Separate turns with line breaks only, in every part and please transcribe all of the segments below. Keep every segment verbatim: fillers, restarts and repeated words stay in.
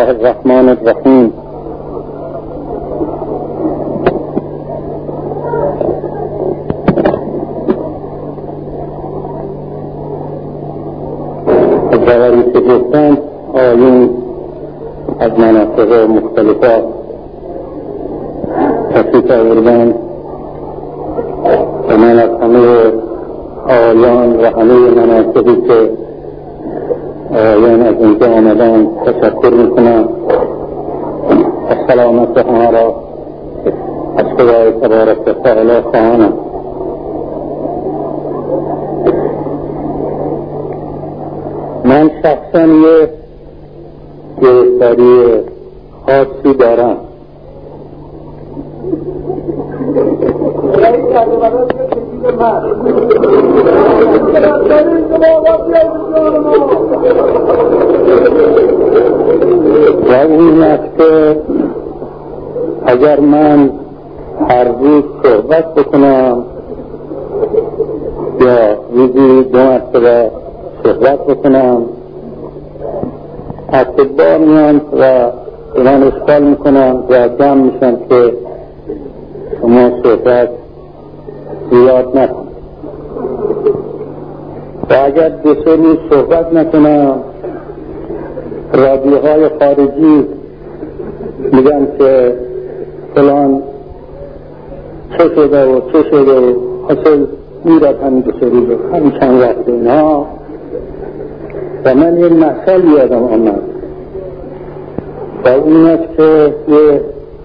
الله الرحمن الرحیم. جواری که گفتند آیین از مناطق مختلفه تشریف آوردند و من از همه آیان و همه مناطقی که آیان از اینجا آمدن تشکر میکنم و سلامت همه را از خدای تبارک و تعالی خواهانم. من شخصا یه گرفتاری خاصی دارم. و این است که اگر من هر روز صحبت بکنم یا روزی دو مرتبه صحبت بکنم، اطباء میان و من اشکال میکنم و جمع میشن که شما صحبت زیاد نکن و اگر دو سه روز صحبت نکنم رادیوهای خارجی میگن که فلان چه شده و چه شده و اصل میرد همین دو سه روز همین چند وقت اینا. و من یه مثال یادم آمد و اون است که یه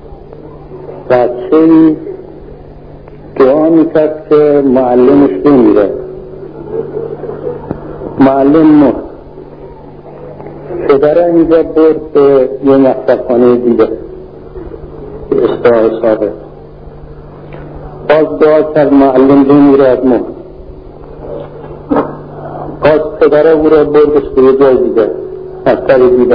بچه‌ای دعا میکرد که معلمش بمیره. معلم مرد، پدره اینجا برد به یه مصرفخانه دیگه به استراحه سابق. باز دعا کرد معلم بمیره از مرد. باز پدره او را بردش به یه جای دیگه مستر دیگه.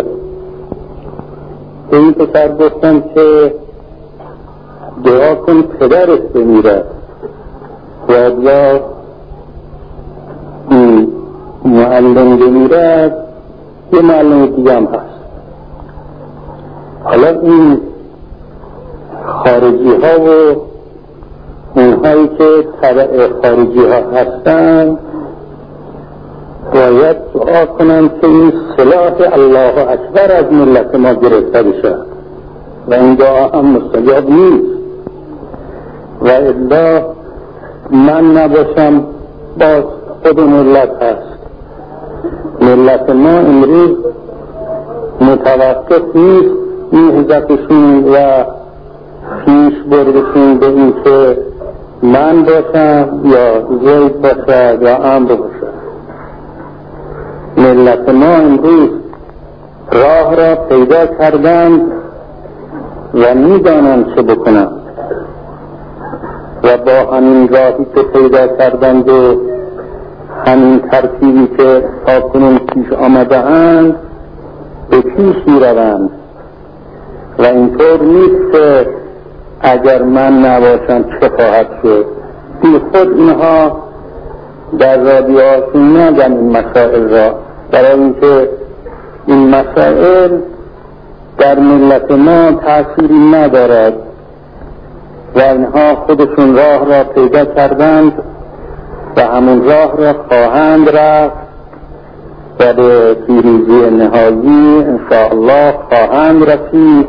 به این پسر گفتم که دعا کن پدرت بمیره و یا معلم بمیره یه معلم دیگه هم هست. حالا این خارجی ها و اونهایی که تبع خارجی ها هستن باید دعا کنن که این سلاح الله اکبر از ملت ما گرفته بشه و این دعا هم مستجاب نیست و الا من نباشم باز خود ملت هست. ملت ما امروز متوقف نیست نهضتشون و پیش بردشون به این که من باشم یا زید باشه یا امر باشه. ملت ما امروز راه را پیدا کردند و میدانند چه بکنند و با همین راهی که پیدا کردند و همین ترتیبی که تاکنون پیش آمده اند به پیش میروند و اینطور نیست که اگر من نباشم چه خواهد شد. بی خود اینها در رادیوهاشون نگن این مسائل را، برای اینکه این مسائل در ملت ما تأثیری ندارد و اینها خودشون راه را پیدا کردند و همون راه را خواهند رفت و به پیروزی نهایی انشاءالله خواهند رسید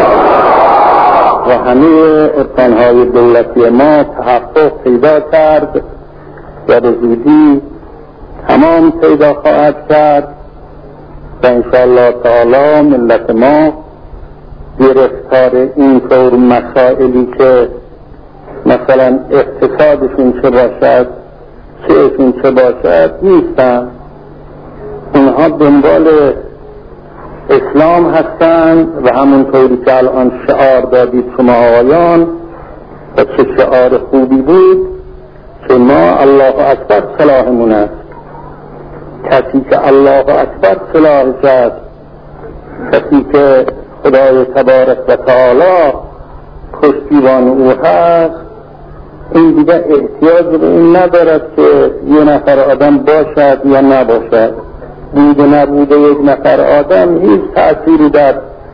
و همه ارکانهای دولتی ما تحقق پیدا کرد و به زودی تمام پیدا خواهد کرد و انشاءالله تعالی ملت ما گرفتار این طور مسائلی که مثلا اقتصادشون چه باشد چهشون چه باشد نیستن. اونها دنبال اسلام هستند و همونطوری که الان شعار دادید شما آقایان و چه شعار خوبی بود که ما الله اکبر سلاحمون است. کسی که الله اکبر سلاح کرد، کسی که خدای تبارک و تعالی پشتیبان او هست، این دیگه احتیاج به این ندارد که یه نفر آدم باشد یا نباشد. بود و نبود یک نفر آدم هیچ تأثیری در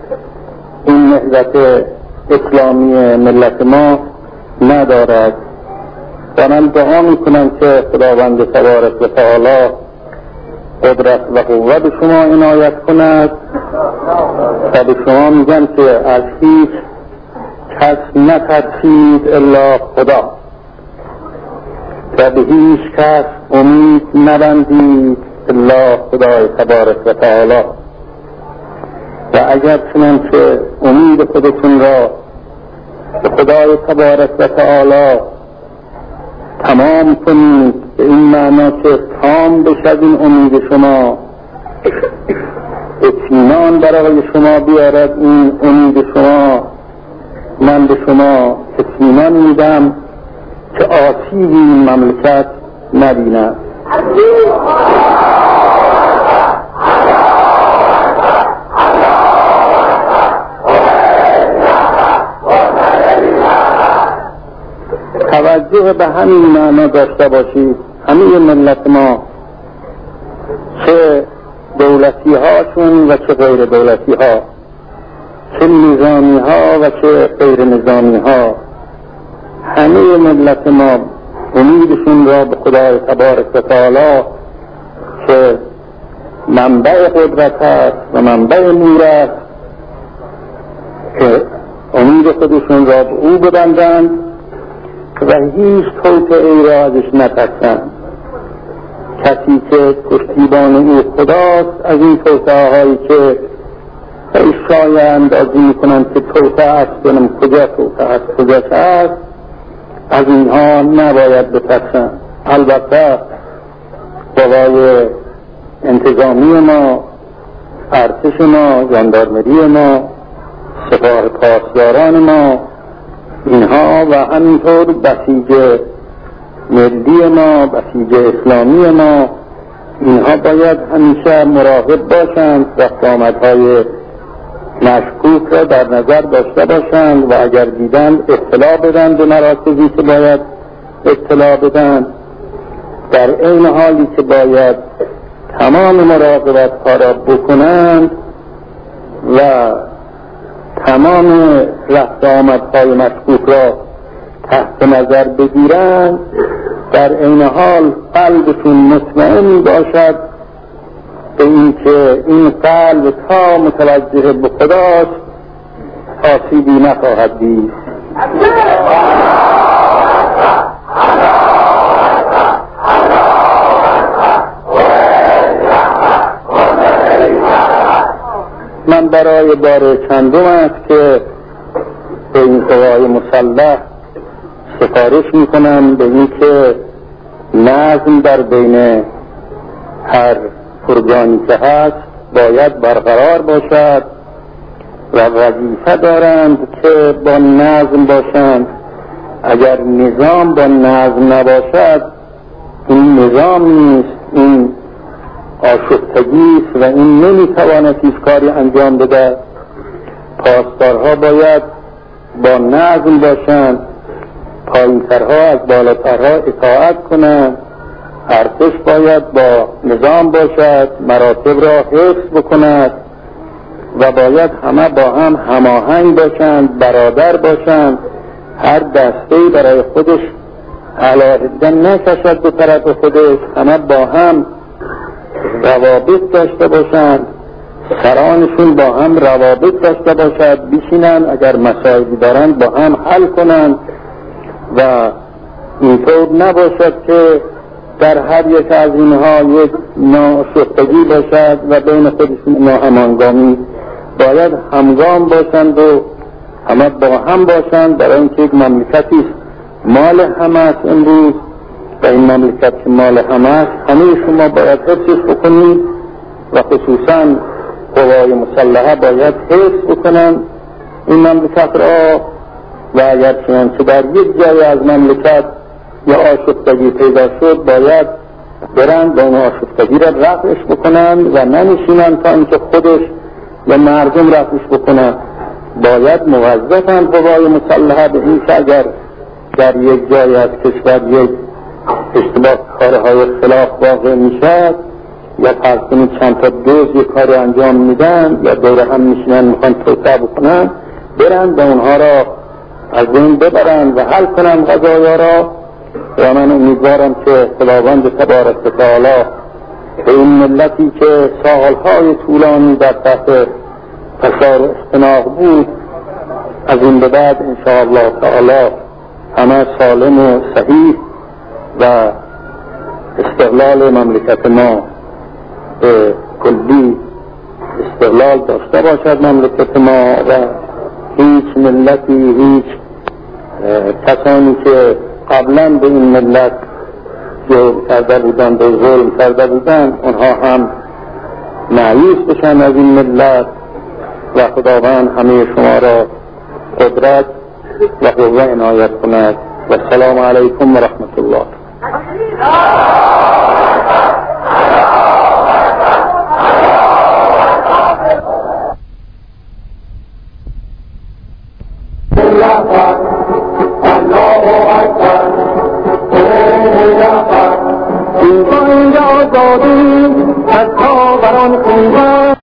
این نهضت اسلامی ملت ما ندارد. و من دعا میکنم که خداوند تبارک و تعالی قدرت و قوت به شما عنایت کند و به شما میگم که از هیچ کس نترسید الا خدا و به هیچ کس امید نبندید الا خدای تبارک و تعالی. و اگر چنانچه امید خودتون را به خدای تبارک و تعالی تمام کنید، به این معنا که تام بشد این امید شما، اطمینان برای شما بیارد این امید شما، من به شما اطمینان میدم که آسیبی این مملکت نبیند. توجه به همین معنا داشته باشید. همه ملت ما، چه دولتی هاشون و چه غیر دولتی ها، چه نظامی ها و چه غیر نظامی ها، همه ملت ما امیدشون را به خدای تبارک و تعالی که منبع قدرت است و منبع نور است، که امید خودشون را به او ببندند و هیچ توطئه‌ای را ازش نترسند. کسی که پشتیبان او خداست، از این توطئه هایی که شایع اندازی میکنند که توطئه است، یعنی کجا توطئه است کجاش است، از اینها نباید بترسند. البته قوای انتظامی ما، ارتش ما، ژاندارمری ما، سپاه پاسداران ما، اینها و همینطور بسیج ملی ما، بسیج اسلامی ما، اینها باید همیشه مراقب باشند، رفت آمدهای مشکوک را در نظر داشته باشند و اگر دیدند اطلاع بدن به مراکزی که باید اطلاع بدن، در این حالی که باید تمام مراقبت ها را بکنند و تمام رفت آمدهای مشکوک را تحت نظر بگیرند، در این حال قلبشون مطمئن باشد به این که این قلب تا متوجه به خداست آسیبی نخواهد دید. من برای بار چندم است که به این قوای مسلح سفارش میکنم به این که نظم در بین هر ارگانی که هست باید برقرار باشد و وظیفه دارند که با نظم باشند. اگر نظام با نظم نباشد این نظام نیست، این آشفتگی است و این نمیتواند هیچ کاری انجام بده. پاسدارها باید با نظم باشند، پایینترها از بالاترها اطاعت کنند، ارتش باید با نظام باشد، مراتب را حفظ بکند و باید همه با هم هماهنگ باشند، برادر باشند، هر دسته‌ای برای خودش علاهده نکشد به طرف خودش، همه با هم روابط داشته باشند، سرانشون با هم روابط داشته باشد، بشینند اگر مسائلی دارند با هم حل کنند و اینطور نباشد که در هر یک از اینها یک ناشفتگی باشد و بین خودشون ناهمانگامی. باید همگام باشند و همه با هم باشند، برای اینکه یک مملکتی مال همه است امروز و این مملکت که مال همه است همه شما باید حفظش بکنید و خصوصا قوای مسلحه باید حفظ بکنند این مملکت را. و اگر چنانچه در یک جای از مملکت یا آشفتگی پیدا شد باید برند و اون آشفتگی را رفعش بکنند و ننشینند تا اینکه خودش یا مردم رفعش بکنند. باید موظفند قوای مسلحه به این که اگر در یک جای از کشور یک اشتباه کارهای خلاف واقع میشد یا فرض کنید چند تا دوز یک کاری انجام میدن یا دور هم میشینن میخوان توسعه بکنن، برن به اونها را از این ببرن و حل کنن قضایا را. و من امیدوارم که خداوند تبارک و تعالی به این ملتی که سالهای طولانی در تحت فشار اختناق بود، از این به بعد انشاءالله تعالی همه سالم و صحیح و استقلال مملکت ما به کلی استقلال داشته باشد مملکت ما و هیچ ملتی، هیچ کسانی که قبلا به این ملت جرم کرده بودن، به ظلم کرده بودن، اونها هم مایوس بشن از این ملت و خداوند همه شما را قدرت و قوه عنایت کند. و السلام علیکم و رحمت الله. اینجا دادیم از تا بران خونده